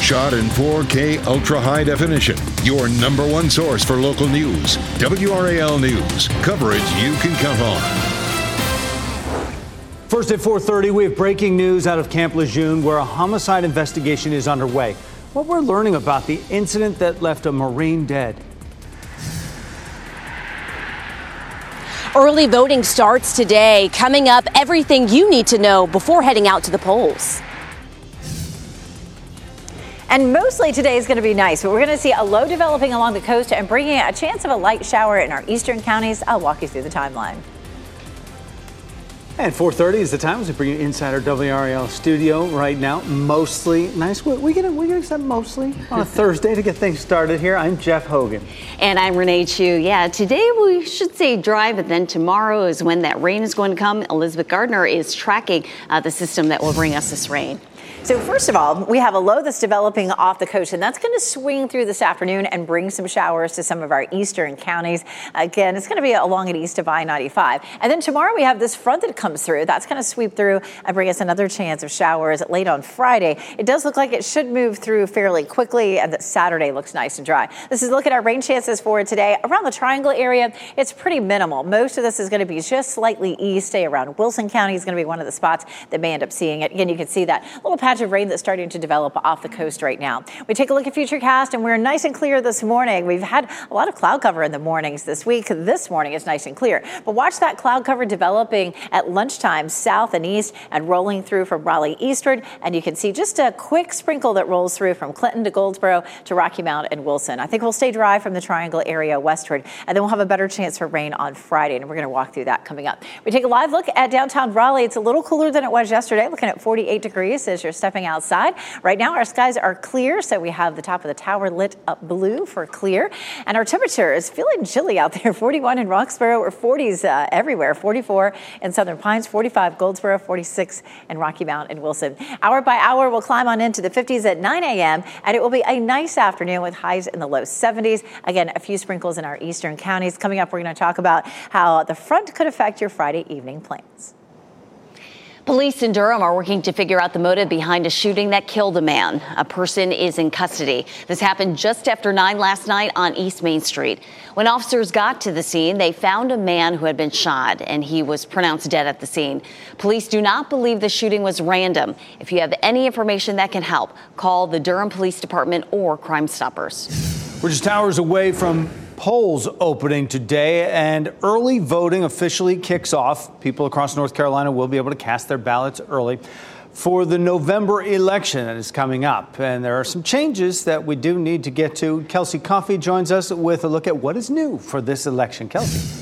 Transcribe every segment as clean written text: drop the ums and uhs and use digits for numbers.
Shot in 4K ultra high definition. Your number one source for local news. WRAL News. Coverage you can count on. First at 4:30, we have breaking news out of Camp Lejeune, where a homicide investigation is underway. What we're learning about the incident that left a Marine dead. Early voting starts today. Coming up, everything you need to know before heading out to the polls. And mostly today is going to be nice, but we're going to see a low developing along the coast and bringing a chance of a light shower in our eastern counties. I'll walk you through the timeline. And 4:30 is the time as we bring you inside our WRAL studio right now. Mostly nice. We can accept mostly on a Thursday to get things started here. I'm Jeff Hogan. And I'm Renee Chu. Yeah, today we should say dry, but then tomorrow is when that rain is going to come. Elizabeth Gardner is tracking the system that will bring us this rain. So first of all, we have a low that's developing off the coast, and that's going to swing through this afternoon and bring some showers to some of our eastern counties. Again, it's going to be along and east of I-95. And then tomorrow we have this front that comes through. That's going to sweep through and bring us another chance of showers late on Friday. It does look like it should move through fairly quickly, and that Saturday looks nice and dry. This is a look at our rain chances for today. Around the Triangle area, it's pretty minimal. Most of this is going to be just slightly east. Say around Wilson County is going to be one of the spots that may end up seeing it. Again, you can see that little patch of rain that's starting to develop off the coast right now. We take a look at Futurecast, and we're nice and clear this morning. We've had a lot of cloud cover in the mornings this week. This morning is nice and clear. But watch that cloud cover developing at lunchtime south and east and rolling through from Raleigh eastward. And you can see just a quick sprinkle that rolls through from Clinton to Goldsboro to Rocky Mount and Wilson. I think we'll stay dry from the Triangle area westward, and then we'll have a better chance for rain on Friday, and we're going to walk through that coming up. We take a live look at downtown Raleigh. It's a little cooler than it was yesterday, looking at 48 degrees as you're stepping outside. Right now, our skies are clear, so we have the top of the tower lit up blue for clear. And our temperature is feeling chilly out there. 41 in Roxborough, or 40s everywhere. 44 in Southern Pines, 45 Goldsboro, 46 in Rocky Mount and Wilson. Hour by hour, we'll climb on into the 50s at 9 a.m., and it will be a nice afternoon with highs in the low 70s. Again, a few sprinkles in our eastern counties. Coming up, we're going to talk about how the front could affect your Friday evening plans. Police in Durham are working to figure out the motive behind a shooting that killed a man. A person is in custody. This happened just after 9 last night on East Main Street. When officers got to the scene, they found a man who had been shot, and he was pronounced dead at the scene. Police do not believe the shooting was random. If you have any information that can help, call the Durham Police Department or Crime Stoppers. We're just hours away from polls opening today, and early voting officially kicks off. People across North Carolina will be able to cast their ballots early for the November election that is coming up. And there are some changes that we do need to get to. Kelsey Coffey joins us with a look at what is new for this election. Kelsey.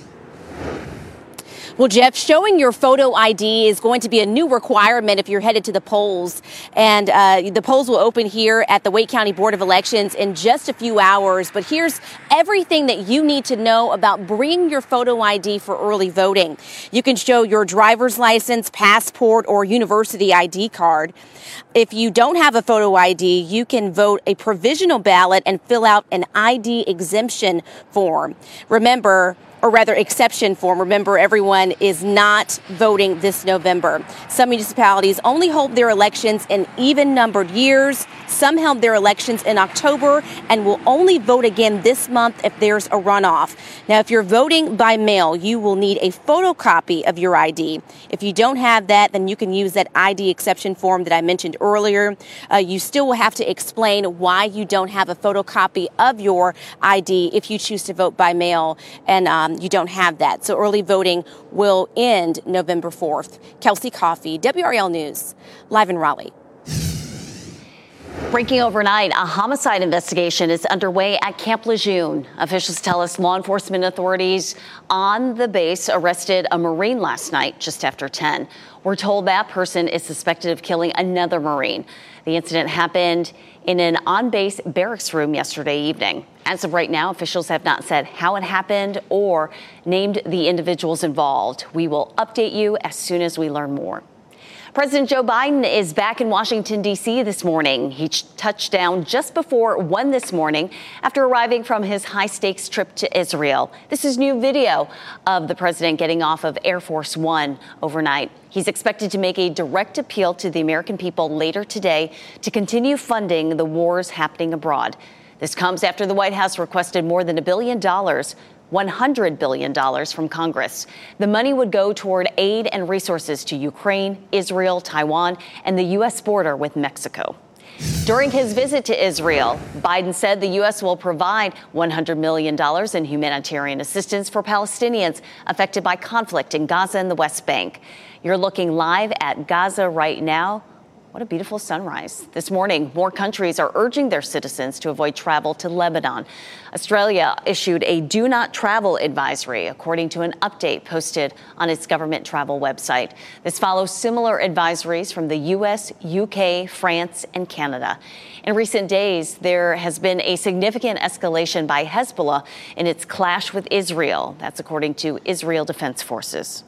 Well, Jeff, showing your photo ID is going to be a new requirement if you're headed to the polls. And the polls will open here at the Wake County Board of Elections in just a few hours. But here's everything that you need to know about bringing your photo ID for early voting. You can show your driver's license, passport, or university ID card. If you don't have a photo ID, you can vote a provisional ballot and fill out an ID exemption form. Exception form. Remember, everyone is not voting this November. Some municipalities only hold their elections in even-numbered years. Some held their elections in October and will only vote again this month if there's a runoff. Now, if you're voting by mail, you will need a photocopy of your ID. If you don't have that, then you can use that ID exception form that I mentioned earlier. You still will have to explain why you don't have a photocopy of your ID if you choose to vote by mail and you don't have that. So early voting will end November 4th. Kelsey Coffey, WRAL News, live in Raleigh. Breaking overnight, a homicide investigation is underway at Camp Lejeune. Officials tell us law enforcement authorities on the base arrested a Marine last night just after 10. We're told that person is suspected of killing another Marine. The incident happened in an on-base barracks room yesterday evening. As of right now, officials have not said how it happened or named the individuals involved. We will update you as soon as we learn more. President Joe Biden is back in Washington, D.C. this morning. He touched down just before 1 this morning after arriving from his high-stakes trip to Israel. This is new video of the president getting off of Air Force One overnight. He's expected to make a direct appeal to the American people later today to continue funding the wars happening abroad. This comes after the White House requested more than $1 billion. $100 billion from Congress. The money would go toward aid and resources to Ukraine, Israel, Taiwan, and the U.S. border with Mexico. During his visit to Israel, Biden said the U.S. will provide $100 million in humanitarian assistance for Palestinians affected by conflict in Gaza and the West Bank. You're looking live at Gaza right now. What a beautiful sunrise. This morning, more countries are urging their citizens to avoid travel to Lebanon. Australia issued a do not travel advisory, according to an update posted on its government travel website. This follows similar advisories from the U.S., U.K., France, and Canada. In recent days, there has been a significant escalation by Hezbollah in its clash with Israel. That's according to Israel Defense Forces.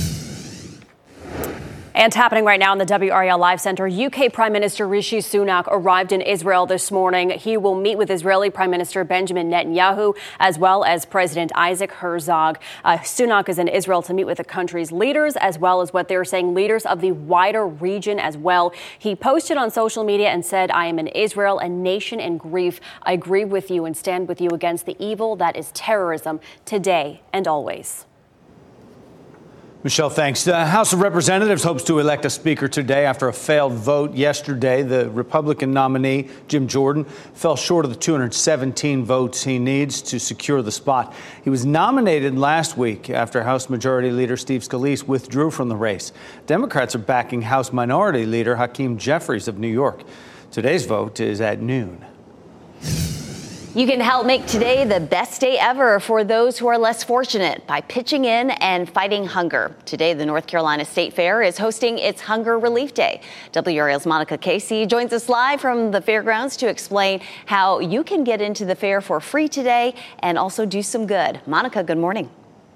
And happening right now in the WRAL Live Center, UK Prime Minister Rishi Sunak arrived in Israel this morning. He will meet with Israeli Prime Minister Benjamin Netanyahu, as well as President Isaac Herzog. Sunak is in Israel to meet with the country's leaders, as well as what they're saying, leaders of the wider region as well. He posted on social media and said, "I am in Israel, a nation in grief. I grieve with you and stand with you against the evil that is terrorism today and always." Michelle, thanks. The House of Representatives hopes to elect a speaker today after a failed vote yesterday. The Republican nominee, Jim Jordan, fell short of the 217 votes he needs to secure the spot. He was nominated last week after House Majority Leader Steve Scalise withdrew from the race. Democrats are backing House Minority Leader Hakeem Jeffries of New York. Today's vote is at noon. You can help make today the best day ever for those who are less fortunate by pitching in and fighting hunger. Today, the North Carolina State Fair is hosting its Hunger Relief Day. WRAL's Monica Casey joins us live from the fairgrounds to explain how you can get into the fair for free today and also do some good. Monica, good morning.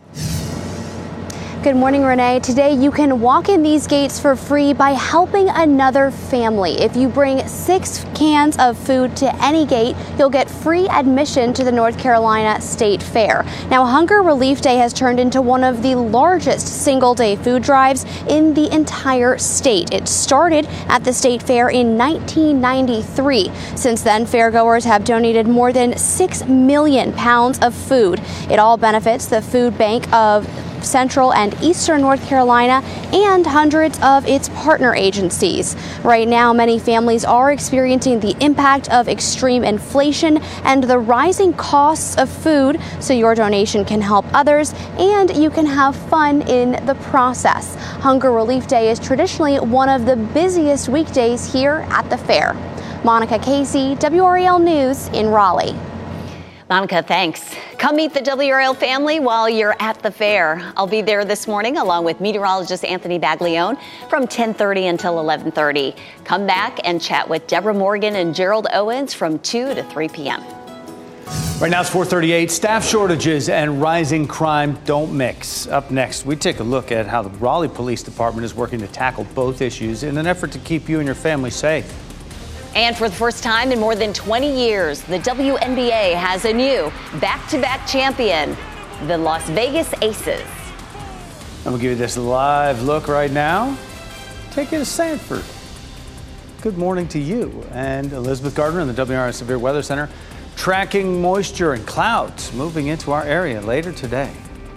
Good morning, Renee. Today you can walk in these gates for free by helping another family. If you bring 6 cans of food to any gate, you'll get free admission to the North Carolina State Fair. Now, Hunger Relief Day has turned into one of the largest single-day food drives in the entire state. It started at the State Fair in 1993. Since then, fairgoers have donated more than 6 million pounds of food. It all benefits the food bank of Central and Eastern North Carolina and hundreds of its partner agencies. Right now, many families are experiencing the impact of extreme inflation and the rising costs of food, so your donation can help others and you can have fun in the process. Hunger Relief Day is traditionally one of the busiest weekdays here at the fair. Monica Casey, WRAL News in Raleigh. Monica, thanks. Come meet the WRAL family while you're at the fair. I'll be there this morning along with meteorologist Anthony Baglione from 10:30 until 11:30. Come back and chat with Deborah Morgan and Gerald Owens from 2 to 3 p.m. Right now it's 4:38. Staff shortages and rising crime don't mix. Up next, we take a look at how the Raleigh Police Department is working to tackle both issues in an effort to keep you and your family safe. And for the first time in more than 20 years, the WNBA has a new back-to-back champion, the Las Vegas Aces. I'm going to give you this live look right now. Take you to Sanford. Good morning to you and Elizabeth Gardner in the WRAL Severe Weather Center, tracking moisture and clouds moving into our area later today.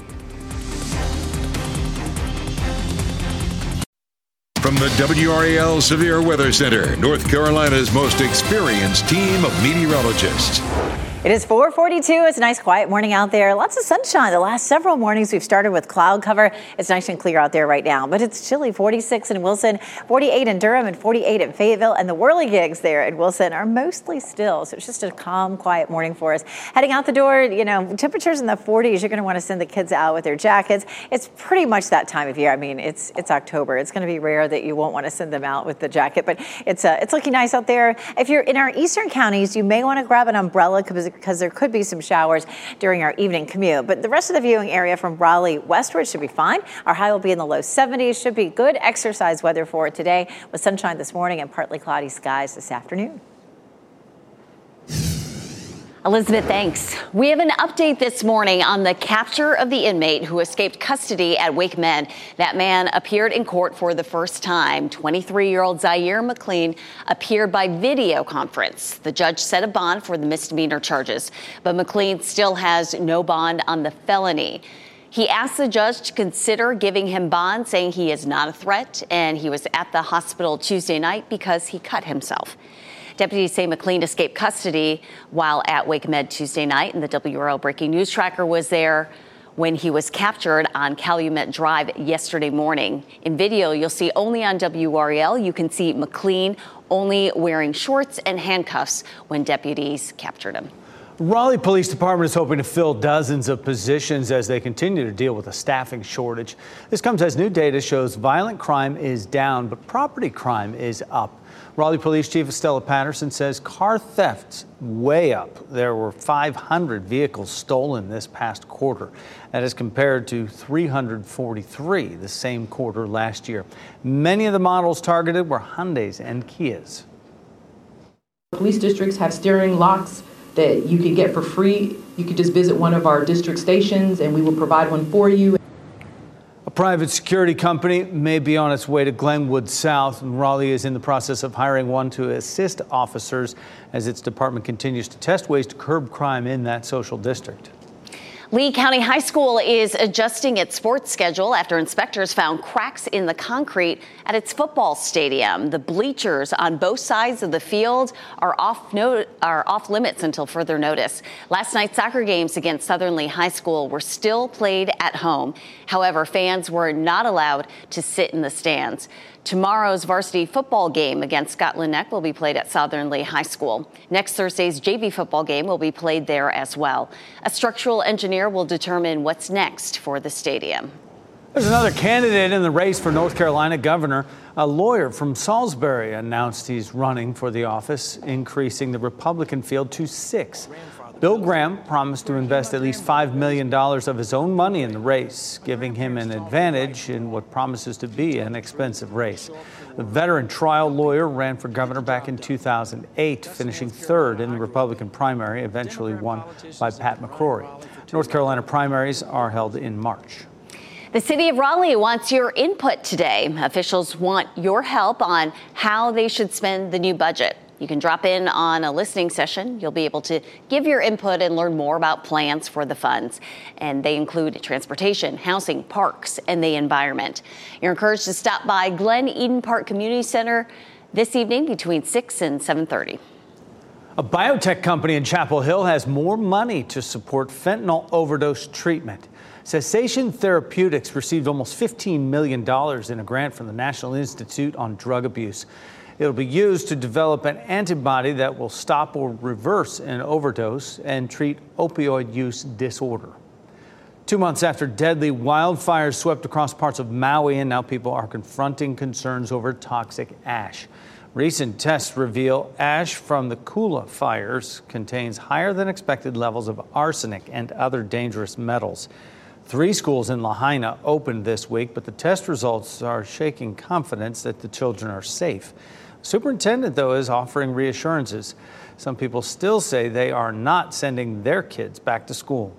From the WRAL Severe Weather Center, North Carolina's most experienced team of meteorologists. It is 4:42. It's a nice quiet morning out there. Lots of sunshine. The last several mornings we've started with cloud cover. It's nice and clear out there right now, but it's chilly. 46 in Wilson, 48 in Durham, and 48 in Fayetteville. And the whirligigs there in Wilson are mostly still. So it's just a calm, quiet morning for us. Heading out the door, temperatures in the 40s. You're going to want to send the kids out with their jackets. It's pretty much that time of year. I mean, it's October. It's going to be rare that you won't want to send them out with the jacket, but it's looking nice out there. If you're in our eastern counties, you may want to grab an umbrella because because there could be some showers during our evening commute. But the rest of the viewing area from Raleigh westward should be fine. Our high will be in the low 70s. Should be good exercise weather for today with sunshine this morning and partly cloudy skies this afternoon. Elizabeth, thanks. We have an update this morning on the capture of the inmate who escaped custody at Wake Med. That man appeared in court for the first time. 23-year-old Zaire McLean appeared by video conference. The judge set a bond for the misdemeanor charges, but McLean still has no bond on the felony. He asked the judge to consider giving him bond, saying he is not a threat, and he was at the hospital Tuesday night because he cut himself. Deputies say McLean escaped custody while at Wake Med Tuesday night, and the WRL Breaking News Tracker was there when he was captured on Calumet Drive yesterday morning. In video, you'll see only on WRL, you can see McLean only wearing shorts and handcuffs when deputies captured him. Raleigh Police Department is hoping to fill dozens of positions as they continue to deal with a staffing shortage. This comes as new data shows violent crime is down, but property crime is up. Raleigh Police Chief Estella Patterson says car thefts way up. There were 500 vehicles stolen this past quarter. That is compared to 343 the same quarter last year. Many of the models targeted were Hyundais and Kias. Police districts have steering locks that you could get for free. You could just visit one of our district stations and we will provide one for you. A private security company may be on its way to Glenwood South, and Raleigh is in the process of hiring one to assist officers as its department continues to test ways to curb crime in that social district. Lee County High School is adjusting its sports schedule after inspectors found cracks in the concrete at its football stadium. The bleachers on both sides of the field are off limits until further notice. Last night's soccer games against Southern Lee High School were still played at home. However, fans were not allowed to sit in the stands. Tomorrow's varsity football game against Scotland Neck will be played at Southern Lee High School. Next Thursday's JV football game will be played there as well. A structural engineer will determine what's next for the stadium. There's another candidate in the race for North Carolina governor. A lawyer from Salisbury announced he's running for the office, increasing the Republican field to 6. Bill Graham promised to invest at least $5 million of his own money in the race, giving him an advantage in what promises to be an expensive race. The veteran trial lawyer ran for governor back in 2008, finishing third in the Republican primary, eventually won by Pat McCrory. North Carolina primaries are held in March. The city of Raleigh wants your input today. Officials want your help on how they should spend the new budget. You can drop in on a listening session. You'll be able to give your input and learn more about plans for the funds. And they include transportation, housing, parks, and the environment. You're encouraged to stop by Glen Eden Park Community Center this evening between 6 and 7:30. A biotech company in Chapel Hill has more money to support fentanyl overdose treatment. Cessation Therapeutics received almost $15 million in a grant from the National Institute on Drug Abuse. It'll be used to develop an antibody that will stop or reverse an overdose and treat opioid use disorder. 2 months after deadly wildfires swept across parts of Maui, and now people are confronting concerns over toxic ash. Recent tests reveal ash from the Kula fires contains higher than expected levels of arsenic and other dangerous metals. 3 schools in Lahaina opened this week, but the test results are shaking confidence that the children are safe. The superintendent, though, is offering reassurances. Some people still say they are not sending their kids back to school.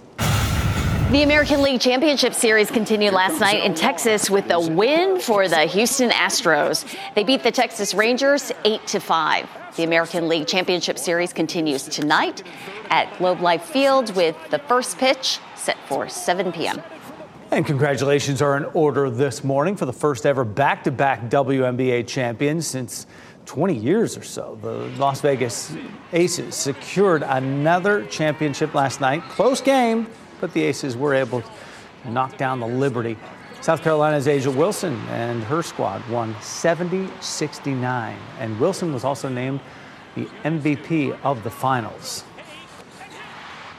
The American League Championship Series continued last night in Texas with a win for the Houston Astros. They beat the Texas Rangers 8-5. The American League Championship Series continues tonight at Globe Life Field with the first pitch set for 7 p.m. And congratulations are in order this morning for the first ever back-to-back WNBA champions since 20 years or so. The Las Vegas Aces secured another championship last night. Close game, but the Aces were able to knock down the Liberty. South Carolina's Asia Wilson and her squad won 70-69. And Wilson was also named the MVP of the finals.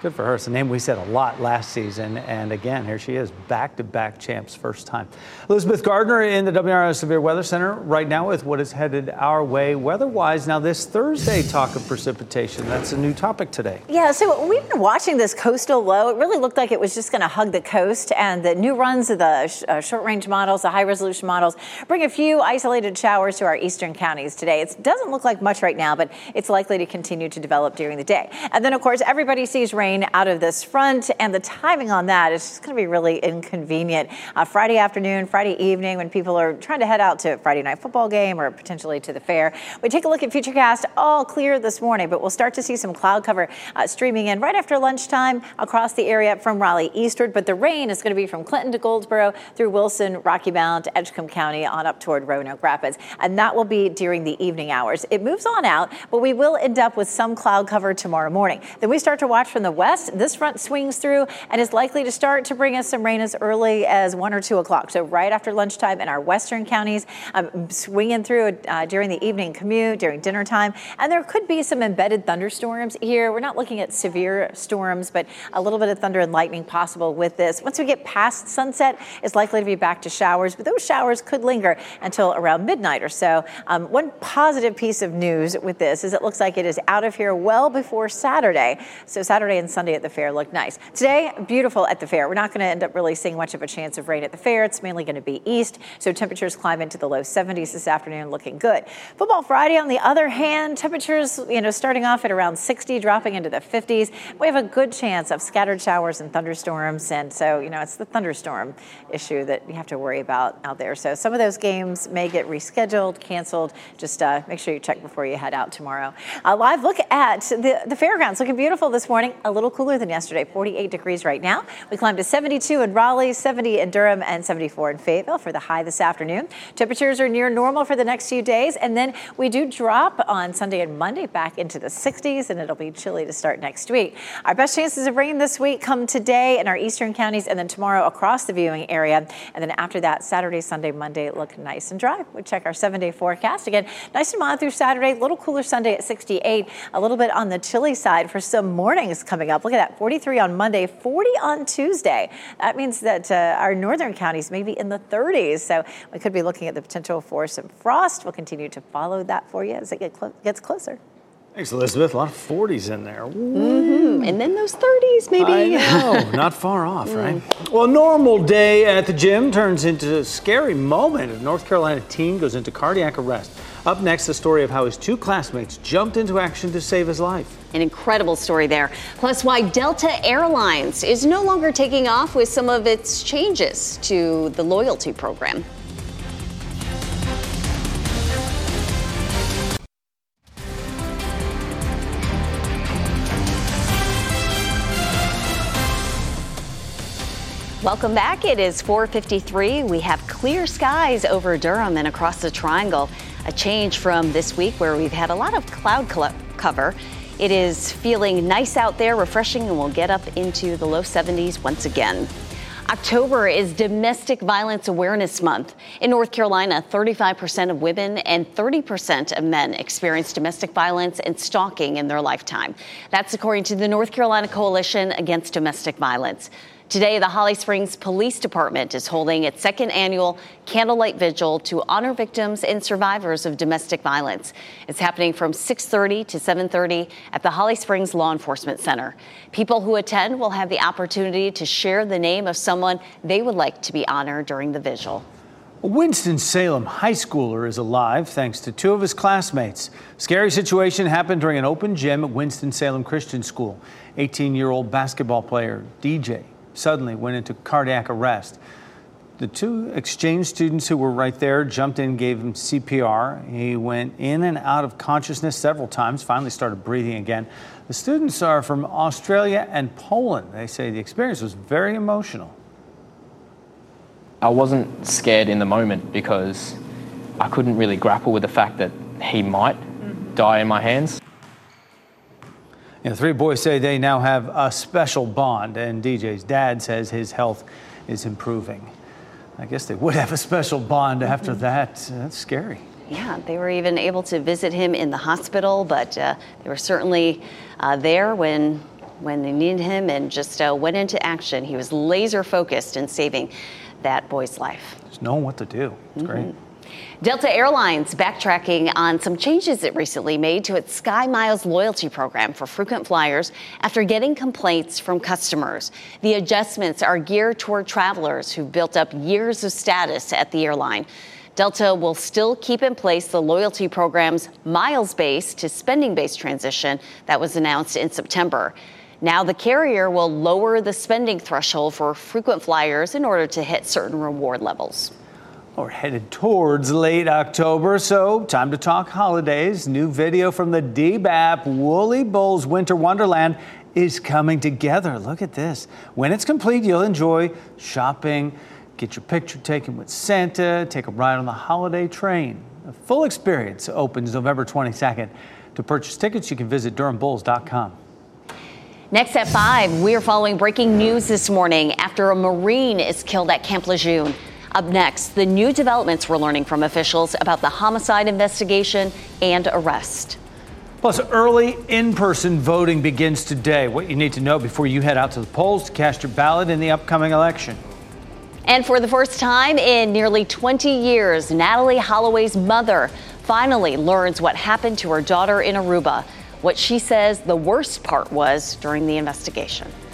Good for her. It's a name we said a lot last season. And again, here she is, back-to-back champs, first time. Elizabeth Gardner in the WRAL Severe Weather Center right now with what is headed our way weather-wise. Now, this Thursday, talk of precipitation. That's a new topic today. Yeah, so we've been watching this coastal low. It really looked like it was just going to hug the coast. And the new runs of the short-range models, the high-resolution models, bring a few isolated showers to our eastern counties today. It doesn't look like much right now, but it's likely to continue to develop during the day. And then, of course, everybody sees rain out of this front, and the timing on that is just going to be really inconvenient. Friday afternoon, Friday evening, when people are trying to head out to a Friday night football game or potentially to the fair. We take a look at Futurecast, all clear this morning, but we'll start to see some cloud cover streaming in right after lunchtime across the area from Raleigh eastward, but the rain is going to be from Clinton to Goldsboro through Wilson, Rocky Mount, Edgecombe County on up toward Roanoke Rapids, and that will be during the evening hours. It moves on out, but we will end up with some cloud cover tomorrow morning. Then we start to watch from the west. This front swings through and is likely to start to bring us some rain as early as 1 or 2 o'clock. So right after lunchtime in our western counties, swinging through during the evening commute, during dinner time. And there could be some embedded thunderstorms here. We're not looking at severe storms, but a little bit of thunder and lightning possible with this. Once we get past sunset, it's likely to be back to showers, but those showers could linger until around midnight or so. One positive piece of news with this is it looks like it is out of here well before Saturday. So Saturday and Sunday at the fair look nice. Today, beautiful at the fair. We're not going to end up really seeing much of a chance of rain at the fair. It's mainly going to be east, so temperatures climb into the low 70s this afternoon, looking good. Football Friday, on the other hand, temperatures, starting off at around 60, dropping into the 50s. We have a good chance of scattered showers and thunderstorms, and so, it's the thunderstorm issue that you have to worry about out there. So some of those games may get rescheduled, canceled. Just make sure you check before you head out tomorrow. A live look at the fairgrounds, looking beautiful this morning. A little cooler than yesterday, 48 degrees right now. We climbed to 72 in Raleigh, 70 in Durham, and 74 in Fayetteville for the high this afternoon. Temperatures are near normal for the next few days, and then we do drop on Sunday and Monday back into the 60s, and it'll be chilly to start next week. Our best chances of rain this week come today in our eastern counties, and then tomorrow across the viewing area. And then after that, Saturday, Sunday, Monday look nice and dry. We check our 7-day forecast. Again, nice and mild through Saturday, a little cooler Sunday at 68, a little bit on the chilly side for some mornings coming up. Look at that, 43 on Monday, 40 on Tuesday. That means that our northern counties may be in the 30s. So we could be looking at the potential for some frost. We'll continue to follow that for you as it gets closer. Thanks, Elizabeth. A lot of 40s in there. Mm-hmm. And then those 30s, maybe. I know. Not far off, right? Well, a normal day at the gym turns into a scary moment. A North Carolina teen goes into cardiac arrest. Up next, the story of how his two classmates jumped into action to save his life. An incredible story there. Plus, why Delta Airlines is no longer taking off with some of its changes to the loyalty program. Welcome back. It is 4:53. We have clear skies over Durham and across the Triangle. A change from this week where we've had a lot of cloud cover. It is feeling nice out there, refreshing, and we'll get up into the low 70s once again. October is Domestic Violence Awareness Month. In North Carolina, 35% of women and 30% of men experience domestic violence and stalking in their lifetime. That's according to the North Carolina Coalition Against Domestic Violence. Today, the Holly Springs Police Department is holding its second annual Candlelight Vigil to honor victims and survivors of domestic violence. It's happening from 6:30 to 7:30 at the Holly Springs Law Enforcement Center. People who attend will have the opportunity to share the name of someone they would like to be honored during the vigil. A Winston-Salem high schooler is alive thanks to two of his classmates. Scary situation happened during an open gym at Winston-Salem Christian School. 18-year-old basketball player DJ suddenly went into cardiac arrest. The two exchange students who were right there jumped in, gave him CPR. He went in and out of consciousness several times, finally started breathing again. The students are from Australia and Poland. They say the experience was very emotional. I wasn't scared in the moment because I couldn't really grapple with the fact that he might die in my hands. The three boys say they now have a special bond, and DJ's dad says his health is improving. I guess they would have a special bond after that. That's scary. Yeah, they were even able to visit him in the hospital, but they were certainly there when when they needed him and just went into action. He was laser focused in saving that boy's life. Just knowing what to do. It's great. Delta Airlines backtracking on some changes it recently made to its SkyMiles loyalty program for frequent flyers after getting complaints from customers. The adjustments are geared toward travelers who've built up years of status at the airline. Delta will still keep in place the loyalty program's miles-based to spending-based transition that was announced in September. Now the carrier will lower the spending threshold for frequent flyers in order to hit certain reward levels. We're headed towards late October, so time to talk holidays. New video from the DBAP Woolly Bulls Winter Wonderland is coming together. Look at this. When it's complete, you'll enjoy shopping, get your picture taken with Santa, take a ride on the holiday train. The full experience opens November 22nd. To purchase tickets, you can visit DurhamBulls.com. Next at 5, we are following breaking news this morning after a Marine is killed at Camp Lejeune. Up next, the new developments we're learning from officials about the homicide investigation and arrest. Plus, early in-person voting begins today. What you need to know before you head out to the polls to cast your ballot in the upcoming election. And for the first time in nearly 20 years, Natalie Holloway's mother finally learns what happened to her daughter in Aruba. What she says the worst part was during the investigation.